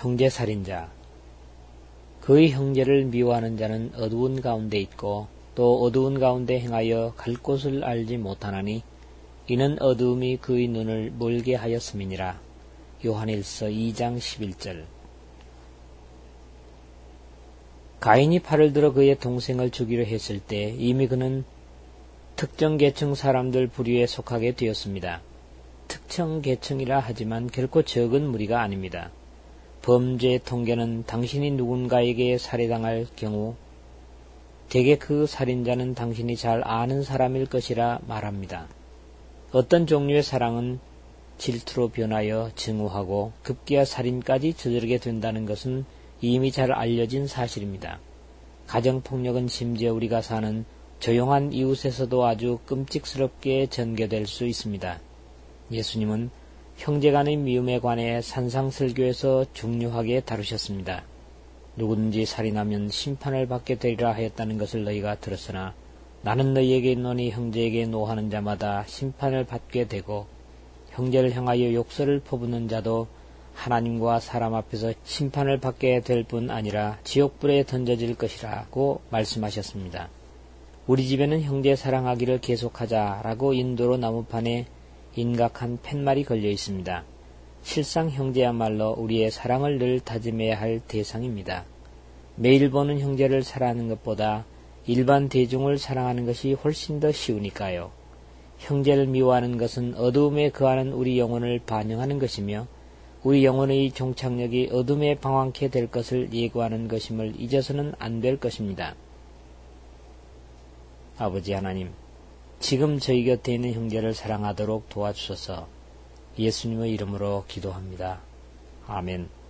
형제살인자. 그의 형제를 미워하는 자는 어두운 가운데 있고 또 어두운 가운데 행하여 갈 곳을 알지 못하나니 이는 어두움이 그의 눈을 멀게 하였음이니라. 요한일서 2장 11절. 가인이 팔을 들어 그의 동생을 죽이려 했을 때 이미 그는 특정 계층 사람들 부류에 속하게 되었습니다. 특정 계층이라 하지만 결코 적은 무리가 아닙니다. 범죄 통계는 당신이 누군가에게 살해당할 경우 대개 그 살인자는 당신이 잘 아는 사람일 것이라 말합니다. 어떤 종류의 사랑은 질투로 변하여 증오하고 급기야 살인까지 저지르게 된다는 것은 이미 잘 알려진 사실입니다. 가정폭력은 심지어 우리가 사는 조용한 이웃에서도 아주 끔찍스럽게 전개될 수 있습니다. 예수님은 형제간의 미움에 관해 산상설교에서 중요하게 다루셨습니다. 누구든지 살인하면 심판을 받게 되리라 하였다는 것을 너희가 들었으나 나는 너희에게 있노니 형제에게 노하는 자마다 심판을 받게 되고 형제를 향하여 욕설을 퍼붓는 자도 하나님과 사람 앞에서 심판을 받게 될 뿐 아니라 지옥불에 던져질 것이라고 말씀하셨습니다. 우리 집에는 형제 사랑하기를 계속하자라고 인도로 나무판에 인각한 팻말이 걸려 있습니다. 실상 형제야말로 우리의 사랑을 늘 다짐해야 할 대상입니다. 매일 보는 형제를 사랑하는 것보다 일반 대중을 사랑하는 것이 훨씬 더 쉬우니까요. 형제를 미워하는 것은 어두움에 거하는 우리 영혼을 반영하는 것이며 우리 영혼의 종착역이 어둠에 방황케 될 것을 예고하는 것임을 잊어서는 안 될 것입니다. 아버지 하나님, 지금 저희 곁에 있는 형제를 사랑하도록 도와주소서. 예수님의 이름으로 기도합니다. 아멘.